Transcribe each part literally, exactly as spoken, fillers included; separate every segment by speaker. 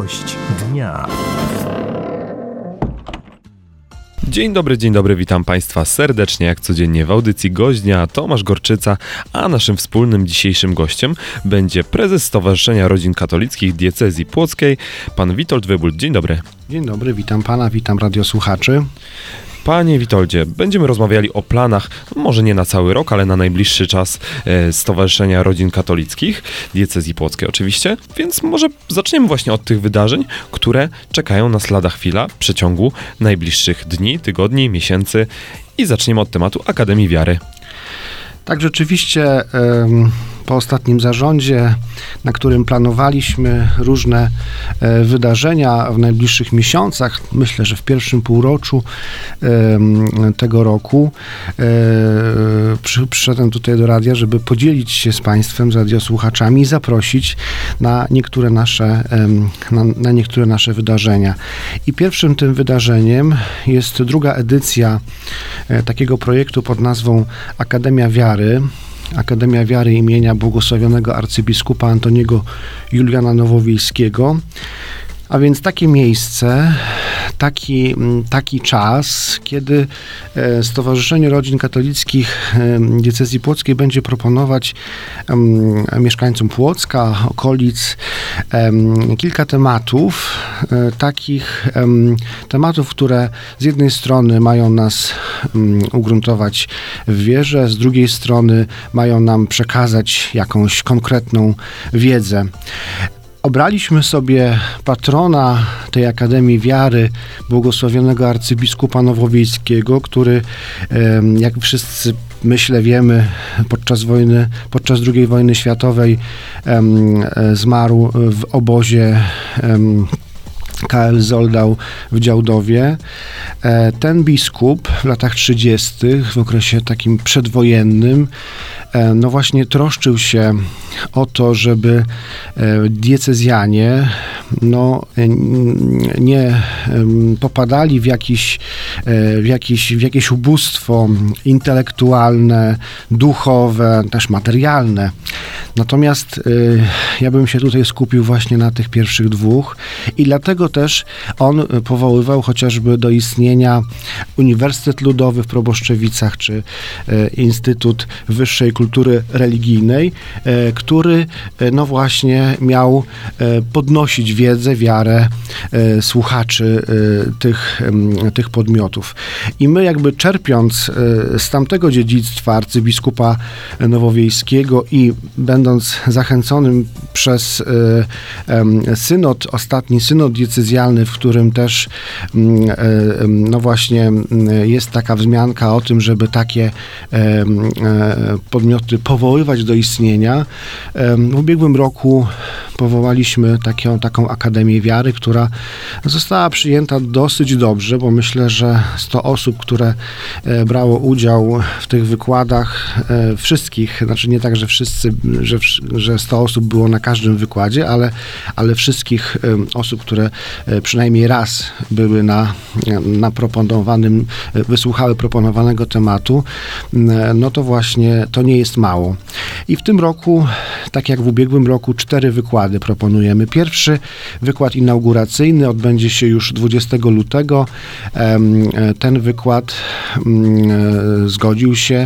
Speaker 1: Gość dnia.
Speaker 2: Dzień dobry, dzień dobry, witam Państwa serdecznie, jak codziennie w audycji Gość Dnia, Tomasz Gorczyca, a naszym wspólnym dzisiejszym gościem będzie prezes Stowarzyszenia Rodzin Katolickich Diecezji Płockiej, pan Witold Wybult. Dzień dobry.
Speaker 3: Dzień dobry, witam pana, witam radiosłuchaczy.
Speaker 2: Panie Witoldzie, będziemy rozmawiali o planach, może nie na cały rok, ale na najbliższy czas e, Stowarzyszenia Rodzin Katolickich, Diecezji Płockiej oczywiście, więc może zaczniemy właśnie od tych wydarzeń, które czekają nas lada chwila w przeciągu najbliższych dni, tygodni, miesięcy i zaczniemy od tematu Akademii Wiary.
Speaker 3: Tak, rzeczywiście ym, po ostatnim zarządzie, na którym planowaliśmy różne y, wydarzenia w najbliższych miesiącach, myślę, że w pierwszym półroczu y, tego roku, y, przy, przyszedłem tutaj do radia, żeby podzielić się z Państwem, z radiosłuchaczami i zaprosić na niektóre nasze, y, na, na niektóre nasze wydarzenia. I pierwszym tym wydarzeniem jest druga edycja y, takiego projektu pod nazwą Akademia Wiary. Akademia Wiary imienia błogosławionego arcybiskupa Antoniego Juliana Nowowiejskiego. A więc takie miejsce, taki, taki czas, kiedy Stowarzyszenie Rodzin Katolickich Diecezji Płockiej będzie proponować um, mieszkańcom Płocka, okolic um, kilka tematów, um, takich um, tematów, które z jednej strony mają nas um, ugruntować w wierze, z drugiej strony mają nam przekazać jakąś konkretną wiedzę. Obraliśmy sobie patrona tej Akademii Wiary, błogosławionego arcybiskupa Nowowiejskiego, który, jak wszyscy myślę wiemy, podczas wojny, podczas drugiej wojny światowej zmarł w obozie K L Zoldau w Działdowie. Ten biskup w latach trzydziestych, w okresie takim przedwojennym, no właśnie troszczył się o to, żeby diecezjanie no, nie popadali w, jakiś, w, jakiś, w jakieś ubóstwo intelektualne, duchowe, też materialne. Natomiast ja bym się tutaj skupił właśnie na tych pierwszych dwóch i dlatego też on powoływał chociażby do istnienia Uniwersytet Ludowy w Proboszczewicach, czy Instytut Wyższej Kultury Religijnej, który no właśnie miał podnosić wiedzę, wiarę słuchaczy tych, tych podmiotów. I my jakby czerpiąc z tamtego dziedzictwa arcybiskupa Nowowiejskiego i będąc zachęconym przez synod, ostatni synod diecezjalny, w którym też no właśnie jest taka wzmianka o tym, żeby takie podmioty powoływać do istnienia. W ubiegłym roku powołaliśmy taką, taką Akademię Wiary, która została przyjęta dosyć dobrze, bo myślę, że sto osób, które brało udział w tych wykładach, wszystkich, znaczy nie tak, że wszyscy, że, że sto osób było na każdym wykładzie, ale, ale wszystkich osób, które przynajmniej raz były na, na proponowanym, wysłuchały proponowanego tematu, no to właśnie to nie jest mało. I w tym roku, tak jak w ubiegłym roku, cztery wykłady proponujemy. Pierwszy wykład inauguracyjny odbędzie się już dwudziestego lutego. Ten wykład zgodził się,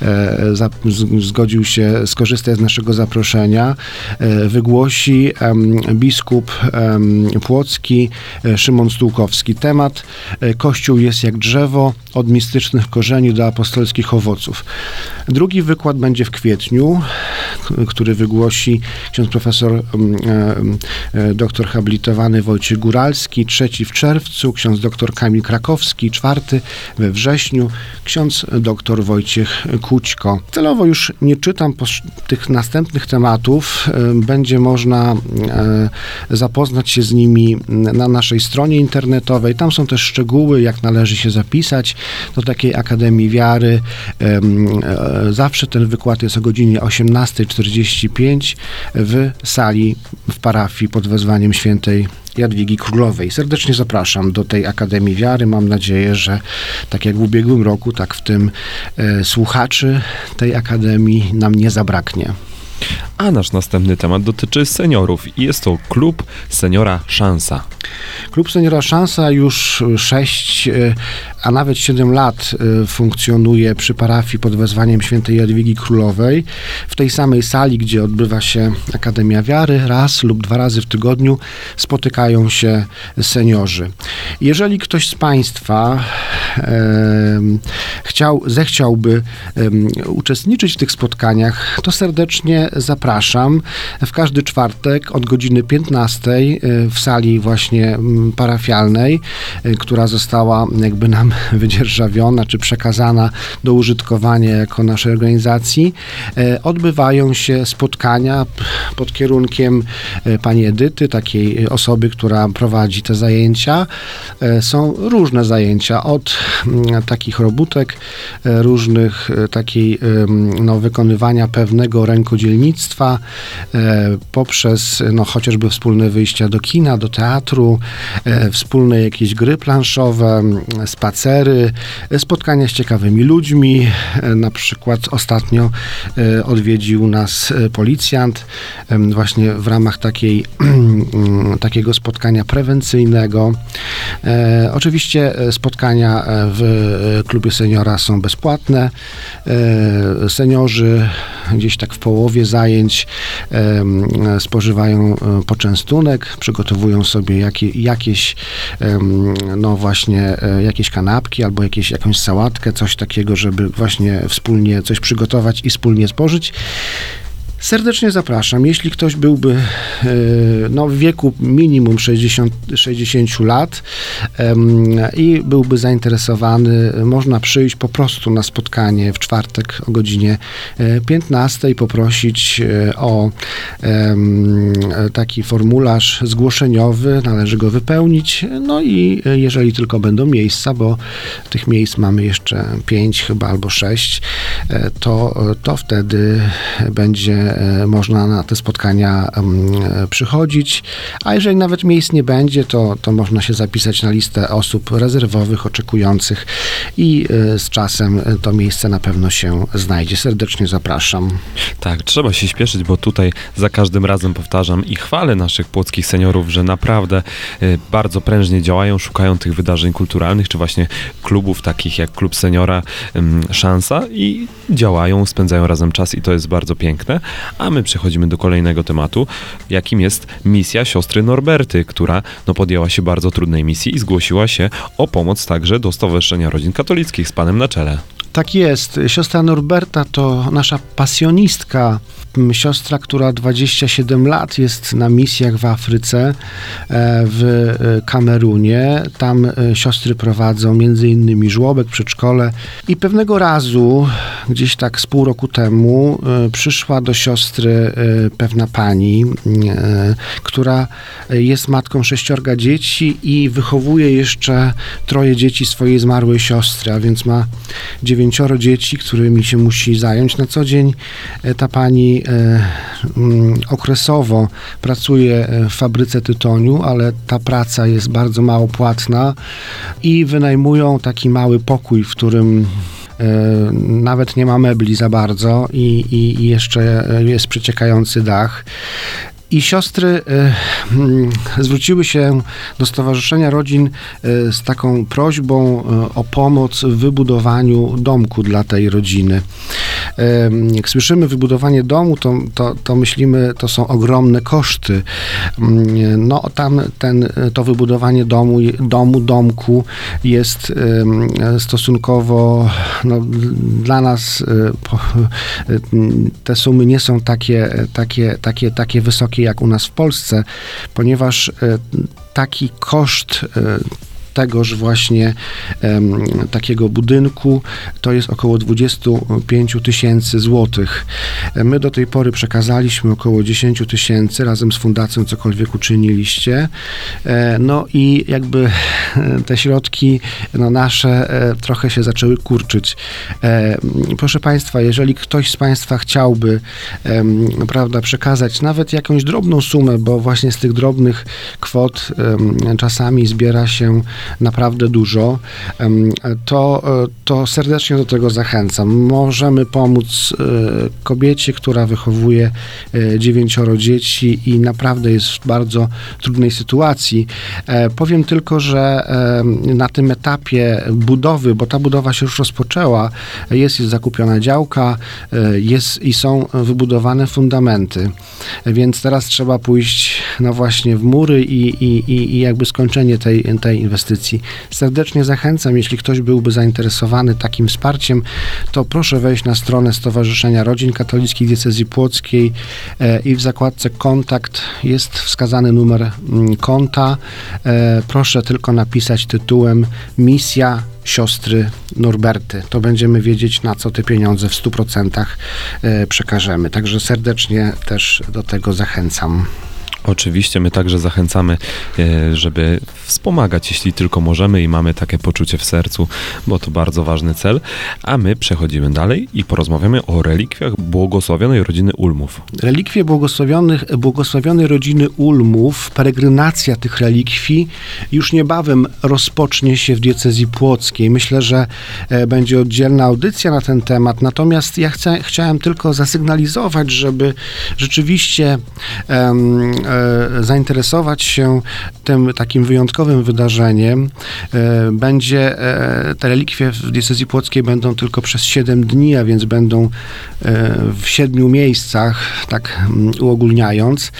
Speaker 3: zgodził się skorzystać z naszego zaproszenia. Wygłosi biskup płocki Szymon Stułkowski. Temat: Kościół jest jak drzewo, od mistycznych korzeni do apostolskich owoców. Drugi wykład będzie w kwietniu, który wygłosi ksiądz profesor doktor habilitowany Wojciech Góralski. Trzeci w czerwcu ksiądz doktor Kamil Krakowski. Czwarty we wrześniu ksiądz doktor Wojciech Kućko. Celowo już nie czytam tych następnych tematów. Będzie można zapoznać się z nimi na naszej stronie internetowej. Tam są też szczegóły, jak należy się zapisać do takiej Akademii Wiary. Zawsze ten wykład jest o godzinie osiemnasta czterdzieści pięć w sali w parafii pod wezwaniem świętej Jadwigi Królowej. Serdecznie zapraszam do tej Akademii Wiary. Mam nadzieję, że tak jak w ubiegłym roku, tak w tym e, słuchaczy tej Akademii nam nie zabraknie.
Speaker 2: A nasz następny temat dotyczy seniorów i jest to klub Seniora Szansa.
Speaker 3: Klub Seniora Szansa już sześć, a nawet siedem lat funkcjonuje przy parafii pod wezwaniem świętej Jadwigi Królowej. W tej samej sali, gdzie odbywa się Akademia Wiary, raz lub dwa razy w tygodniu spotykają się seniorzy. Jeżeli ktoś z Państwa e, chciał, zechciałby e, uczestniczyć w tych spotkaniach, to serdecznie zapraszam. W każdy czwartek od godziny piętnastej w sali właśnie parafialnej, która została jakby nam wydzierżawiona, czy przekazana do użytkowania jako naszej organizacji, odbywają się spotkania pod kierunkiem pani Edyty, takiej osoby, która prowadzi te zajęcia. Są różne zajęcia, od takich robótek, różnych takiej, no, wykonywania pewnego rękodzielnictwa, poprzez, no, chociażby wspólne wyjścia do kina, do teatru, wspólne jakieś gry planszowe, spacery, spotkania z ciekawymi ludźmi. Na przykład ostatnio odwiedził nas policjant właśnie w ramach takiej, takiego spotkania prewencyjnego. Oczywiście spotkania w klubie seniora są bezpłatne. Seniorzy gdzieś tak w połowie zajęć spożywają poczęstunek, przygotowują sobie jakie, jakieś no właśnie jakieś kanapki albo jakieś, jakąś sałatkę, coś takiego, żeby właśnie wspólnie coś przygotować i wspólnie spożyć. Serdecznie zapraszam. Jeśli ktoś byłby no, w wieku minimum sześćdziesiąt, sześćdziesiąt lat um, i byłby zainteresowany, można przyjść po prostu na spotkanie w czwartek o godzinie piętnastej, poprosić o um, taki formularz zgłoszeniowy, należy go wypełnić, no i jeżeli tylko będą miejsca, bo tych miejsc mamy jeszcze pięć chyba albo sześć, to, to wtedy będzie można na te spotkania przychodzić, a jeżeli nawet miejsc nie będzie, to, to można się zapisać na listę osób rezerwowych, oczekujących i z czasem to miejsce na pewno się znajdzie. Serdecznie zapraszam.
Speaker 2: Tak, trzeba się śpieszyć, bo tutaj za każdym razem powtarzam i chwalę naszych płockich seniorów, że naprawdę bardzo prężnie działają, szukają tych wydarzeń kulturalnych, czy właśnie klubów takich jak Klub Seniora Szansa i działają, spędzają razem czas i to jest bardzo piękne. A my przechodzimy do kolejnego tematu, jakim jest misja siostry Norberty, która no, podjęła się bardzo trudnej misji i zgłosiła się o pomoc także do Stowarzyszenia Rodzin Katolickich z panem na czele.
Speaker 3: Tak jest. Siostra Norberta to nasza pasjonistka, siostra, która dwadzieścia siedem lat jest na misjach w Afryce, w Kamerunie. Tam siostry prowadzą między innymi żłobek, przedszkole i pewnego razu, gdzieś tak z pół roku temu, przyszła do siostry pewna pani, która jest matką sześciorga dzieci i wychowuje jeszcze troje dzieci swojej zmarłej siostry, a więc ma dziewięcioro dzieci, którymi się musi zająć na co dzień. Ta pani okresowo pracuje w fabryce tytoniu, ale ta praca jest bardzo mało płatna i wynajmują taki mały pokój, w którym nawet nie ma mebli za bardzo i, i jeszcze jest przeciekający dach. I siostry y, zwróciły się do Stowarzyszenia Rodzin y, z taką prośbą y, o pomoc w wybudowaniu domku dla tej rodziny. Y, jak słyszymy wybudowanie domu, to, to, to myślimy, to są ogromne koszty. Y, no tam ten, to wybudowanie domu, domu, domku jest y, stosunkowo no, dla nas y, po, y, te sumy nie są takie, takie, takie, takie wysokie jak u nas w Polsce, ponieważ e, taki koszt e, tegoż właśnie um, takiego budynku to jest około dwadzieścia pięć tysięcy złotych. My do tej pory przekazaliśmy około dziesięć tysięcy razem z fundacją, cokolwiek uczyniliście. E, no i jakby te środki no, nasze e, trochę się zaczęły kurczyć. E, proszę Państwa, jeżeli ktoś z Państwa chciałby e, prawda, przekazać nawet jakąś drobną sumę, bo właśnie z tych drobnych kwot e, czasami zbiera się naprawdę dużo, to, to serdecznie do tego zachęcam. Możemy pomóc kobiecie, która wychowuje dziewięcioro dzieci i naprawdę jest w bardzo trudnej sytuacji. Powiem tylko, że na tym etapie budowy, bo ta budowa się już rozpoczęła, jest już zakupiona działka, jest i są wybudowane fundamenty, więc teraz trzeba pójść no właśnie w mury i, i, i jakby skończenie tej, tej inwestycji. Serdecznie zachęcam, jeśli ktoś byłby zainteresowany takim wsparciem, to proszę wejść na stronę Stowarzyszenia Rodzin Katolickich Diecezji Płockiej i w zakładce kontakt jest wskazany numer konta. Proszę tylko napisać tytułem Misja Siostry Norberty. To będziemy wiedzieć, na co te pieniądze w stu procentach przekażemy. Także serdecznie też do tego zachęcam.
Speaker 2: Oczywiście my także zachęcamy, żeby wspomagać, jeśli tylko możemy i mamy takie poczucie w sercu, bo to bardzo ważny cel. A my przechodzimy dalej i porozmawiamy o relikwiach błogosławionej rodziny Ulmów.
Speaker 3: Relikwie błogosławionych, błogosławionej rodziny Ulmów, peregrinacja tych relikwii już niebawem rozpocznie się w diecezji płockiej. Myślę, że będzie oddzielna audycja na ten temat, natomiast ja chcę, chciałem tylko zasygnalizować, żeby rzeczywiście um, zainteresować się tym takim wyjątkowym wydarzeniem. Będzie, te relikwie w diecezji płockiej będą tylko przez siedem dni, a więc będą w siedmiu miejscach, tak uogólniając.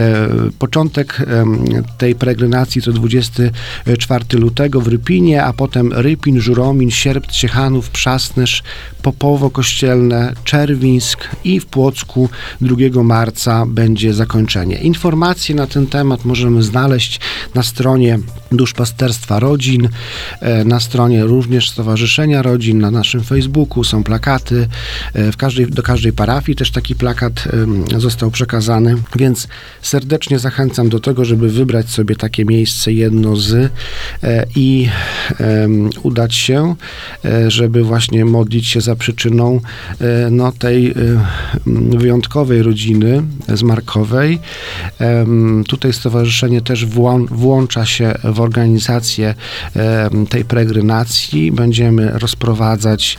Speaker 3: Początek tej peregrinacji to dwudziestego czwartego lutego w Rypinie, a potem Rypin, Żuromin, Sierpt, Ciechanów, Przasnysz, Popowo Kościelne, Czerwińsk i w Płocku drugiego marca będzie zakończenie. Informacje na ten temat możemy znaleźć na stronie Duszpasterstwa Rodzin, na stronie również Stowarzyszenia Rodzin, na naszym Facebooku są plakaty. W każdej, do każdej parafii też taki plakat został przekazany, więc serdecznie zachęcam do tego, żeby wybrać sobie takie miejsce, jedno z i udać się, żeby właśnie modlić się za przyczyną no, tej wyjątkowej rodziny zmarkowej. Tutaj stowarzyszenie też włącza się w organizację tej peregrinacji. Będziemy rozprowadzać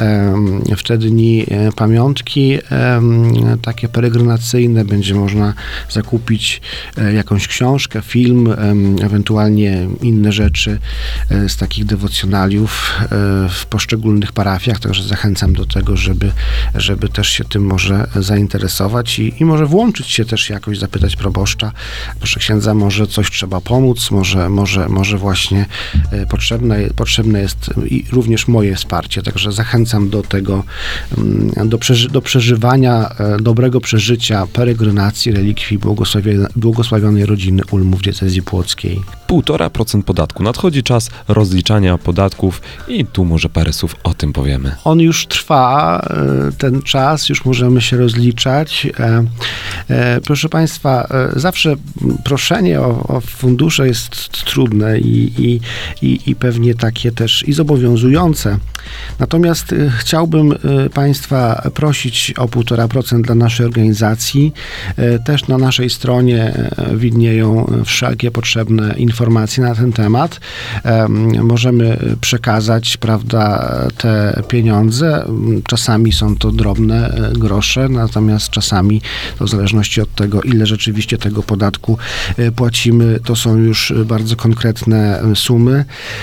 Speaker 3: w te dni pamiątki takie peregrinacyjne. Będzie można zakupić jakąś książkę, film, ewentualnie inne rzeczy z takich dewocjonaliów w poszczególnych parafiach, także zachęcam do tego, żeby, żeby też się tym może zainteresować i, i może włączyć się też jakoś, zapytać proboszcza, proszę księdza, może coś trzeba pomóc, może, może, może właśnie potrzebne, potrzebne jest i również moje wsparcie, także zachęcam do tego, do, przeży, do przeżywania, dobrego przeżycia peregrinacji relikwii błogosławionej, błogosławionej rodziny Ulmów w diecezji płockiej.
Speaker 2: Półtora procent podatku. Nadchodzi czas rozliczania podatków i tu może parę słów o tym powiemy.
Speaker 3: On już trwa, ten czas, już możemy się rozliczać. Proszę Państwa, zawsze proszenie o, o fundusze jest trudne i, i, i, i pewnie takie też i zobowiązujące. Natomiast chciałbym Państwa prosić o półtora procent dla naszej organizacji. Też na naszej stronie widnieją wszelkie potrzebne informacje na ten temat. Możemy przekazać, prawda, te pieniądze. Czasami są to drobne grosze, natomiast czasami, to w zależności od tego, ile rzeczywiście tego podatku płacimy, to są już bardzo konkretne sumy.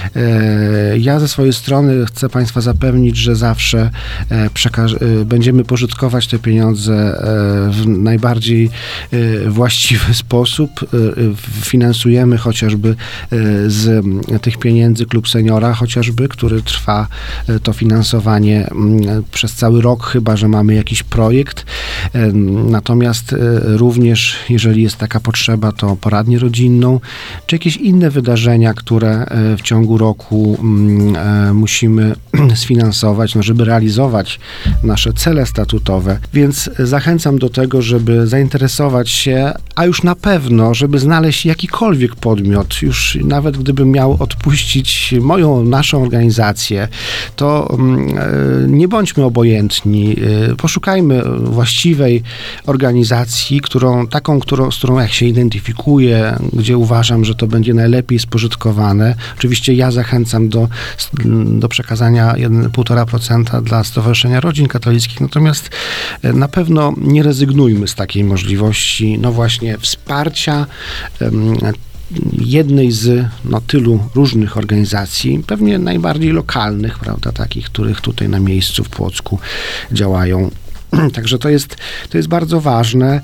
Speaker 3: Ja ze swojej strony chcę Państwa zapewnić, że zawsze przekaż- będziemy pożytkować te pieniądze w najbardziej właściwy sposób. Finansujemy chociażby z tych pieniędzy Klub Seniora, chociażby, który trwa to finansowanie przez cały rok, chyba że mamy jakiś projekt. Natomiast również, jeżeli jest taka potrzeba, to poradnię rodzinną, czy jakieś inne wydarzenia, które w ciągu roku musimy sfinansować, no, żeby realizować nasze cele statutowe. Więc zachęcam do tego, żeby zainteresować się, a już na pewno, żeby znaleźć jakikolwiek podmiot, już nawet gdybym miał odpuścić moją, naszą organizację, to nie bądźmy obojętni. Poszukajmy właściwej organizacji, którą, taką, którą, z którą jak się identyfikuję, gdzie uważam, że to będzie najlepsze najlepiej spożytkowane. Oczywiście ja zachęcam do, do przekazania jeden przecinek pięć procent dla Stowarzyszenia Rodzin Katolickich, natomiast na pewno nie rezygnujmy z takiej możliwości, no właśnie wsparcia um, jednej z no, tylu różnych organizacji, pewnie najbardziej lokalnych, prawda, takich, których tutaj na miejscu w Płocku działają. Także to jest, to jest bardzo ważne.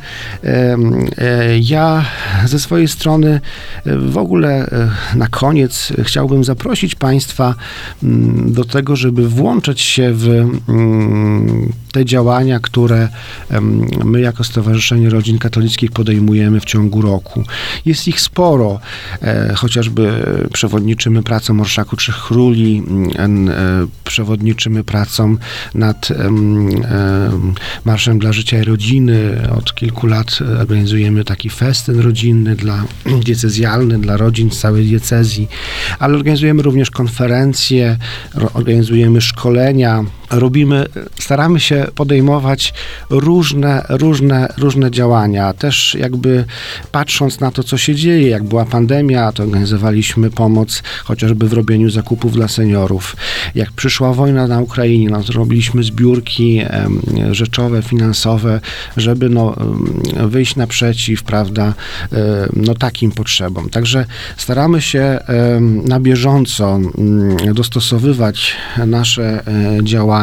Speaker 3: Ja ze swojej strony w ogóle na koniec chciałbym zaprosić Państwa do tego, żeby włączyć się w te działania, które my jako Stowarzyszenie Rodzin Katolickich podejmujemy w ciągu roku. Jest ich sporo, chociażby przewodniczymy pracą Orszaku Trzech Króli, przewodniczymy pracą nad Marszem dla Życia i Rodziny. Od kilku lat organizujemy taki festyn rodzinny dla diecezjalny, dla rodzin z całej diecezji, ale organizujemy również konferencje, organizujemy szkolenia, robimy, staramy się podejmować różne, różne, różne działania. Też jakby patrząc na to, co się dzieje, jak była pandemia, to organizowaliśmy pomoc chociażby w robieniu zakupów dla seniorów. Jak przyszła wojna na Ukrainie, no to robiliśmy zbiórki rzeczowe, finansowe, żeby no, wyjść naprzeciw, prawda, no takim potrzebom. Także staramy się na bieżąco dostosowywać nasze działania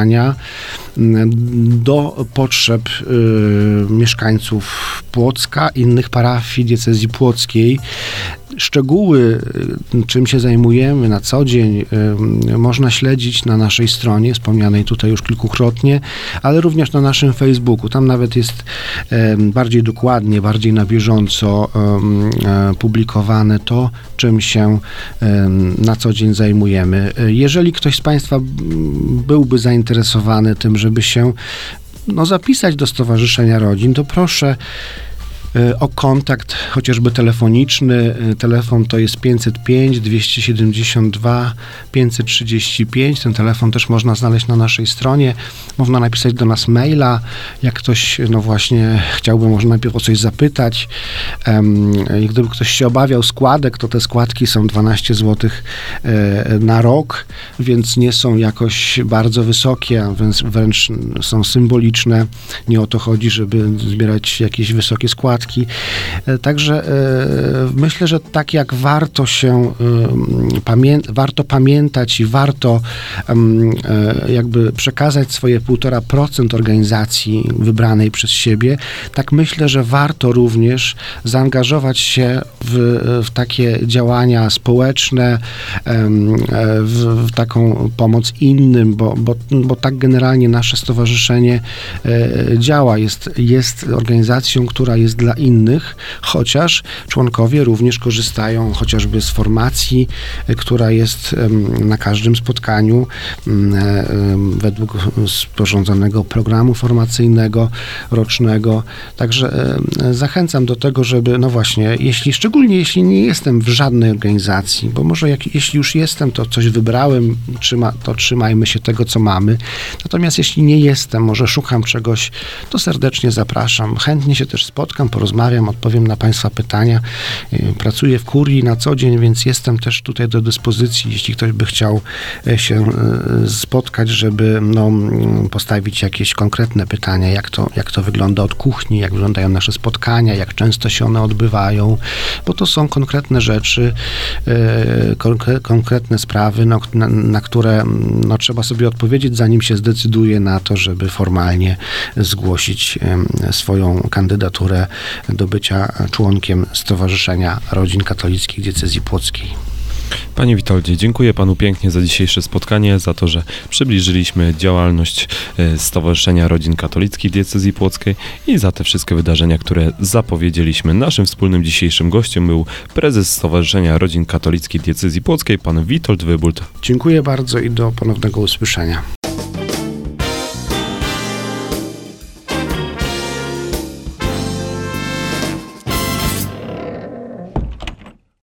Speaker 3: do potrzeb y, mieszkańców Płocka, innych parafii diecezji płockiej. Szczegóły, czym się zajmujemy na co dzień, y, można śledzić na naszej stronie, wspomnianej tutaj już kilkukrotnie, ale również na naszym Facebooku. Tam nawet jest y, bardziej dokładnie, bardziej na bieżąco y, y, publikowane to, czym się y, na co dzień zajmujemy. Jeżeli ktoś z Państwa byłby zainteresowany tym, żeby się no, zapisać do Stowarzyszenia Rodzin, to proszę o kontakt chociażby telefoniczny. Telefon to jest pięćset pięć, dwieście siedemdziesiąt dwa, pięćset trzydzieści pięć. Ten telefon też można znaleźć na naszej stronie. Można napisać do nas maila. Jak ktoś, no właśnie, chciałby może najpierw o coś zapytać. I gdyby ktoś się obawiał składek, to te składki są dwanaście złotych na rok, więc nie są jakoś bardzo wysokie, a wręcz, wręcz są symboliczne. Nie o to chodzi, żeby zbierać jakieś wysokie składki. Także e, myślę, że tak jak warto się e, pamię- warto pamiętać i warto e, jakby przekazać swoje półtora procent organizacji wybranej przez siebie, tak myślę, że warto również zaangażować się w, w takie działania społeczne, e, w, w taką pomoc innym, bo, bo, bo tak generalnie nasze stowarzyszenie e, działa. Jest, jest organizacją, która jest dla innych, chociaż członkowie również korzystają chociażby z formacji, która jest na każdym spotkaniu według sporządzonego programu formacyjnego rocznego. Także zachęcam do tego, żeby, no właśnie, jeśli, szczególnie jeśli nie jestem w żadnej organizacji, bo może jak, jeśli już jestem, to coś wybrałem, trzyma, to trzymajmy się tego, co mamy. Natomiast jeśli nie jestem, może szukam czegoś, to serdecznie zapraszam. Chętnie się też spotkam, porozmawiam, odpowiem na Państwa pytania. Pracuję w kurii na co dzień, więc jestem też tutaj do dyspozycji, jeśli ktoś by chciał się spotkać, żeby no, postawić jakieś konkretne pytania, jak to, jak to wygląda od kuchni, jak wyglądają nasze spotkania, jak często się one odbywają, bo to są konkretne rzeczy, konkre- konkretne sprawy, no, na, na które no, trzeba sobie odpowiedzieć, zanim się zdecyduje na to, żeby formalnie zgłosić swoją kandydaturę do bycia członkiem Stowarzyszenia Rodzin Katolickich Diecezji Płockiej.
Speaker 2: Panie Witoldzie, dziękuję Panu pięknie za dzisiejsze spotkanie, za to, że przybliżyliśmy działalność Stowarzyszenia Rodzin Katolickich Diecezji Płockiej i za te wszystkie wydarzenia, które zapowiedzieliśmy. Naszym wspólnym dzisiejszym gościem był prezes Stowarzyszenia Rodzin Katolickich Diecezji Płockiej, pan Witold Wybult.
Speaker 3: Dziękuję bardzo i do ponownego usłyszenia.